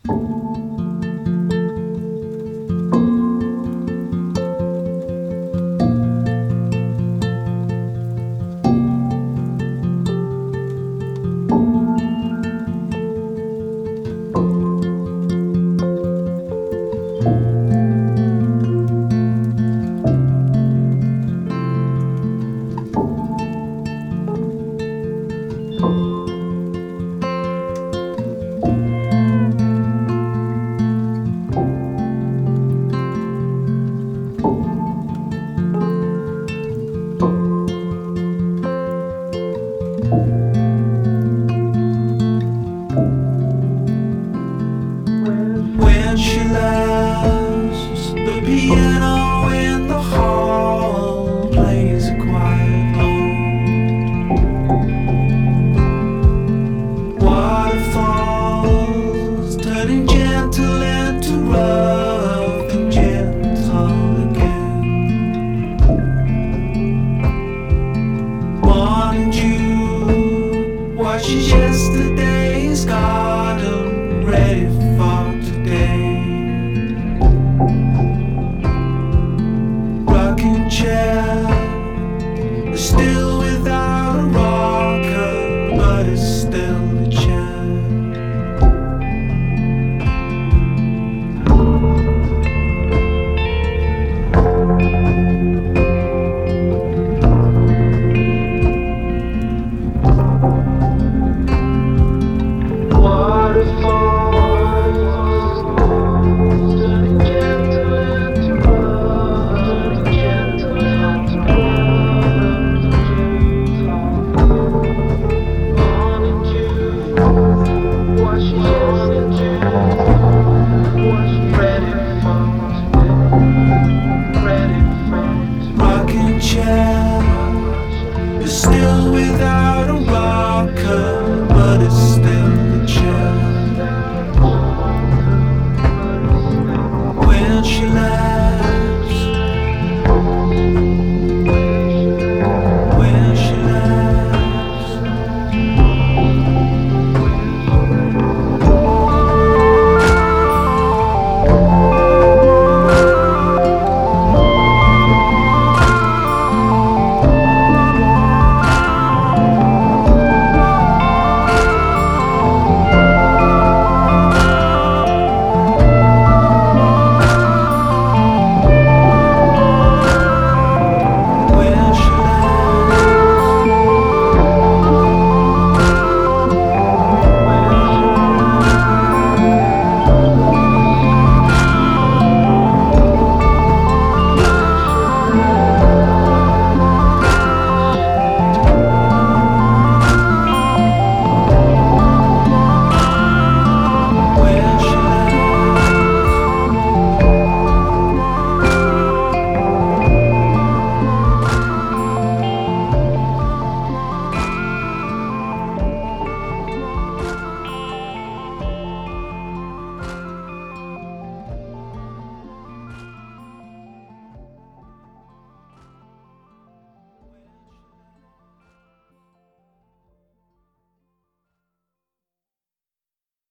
When she laughs, the piano in the hall plays a quiet note. Waterfalls turning gentle into rough and gentle again. Morning dew washes yesterday's garden ready for today. Rocking chair is still without a rocker, but it's still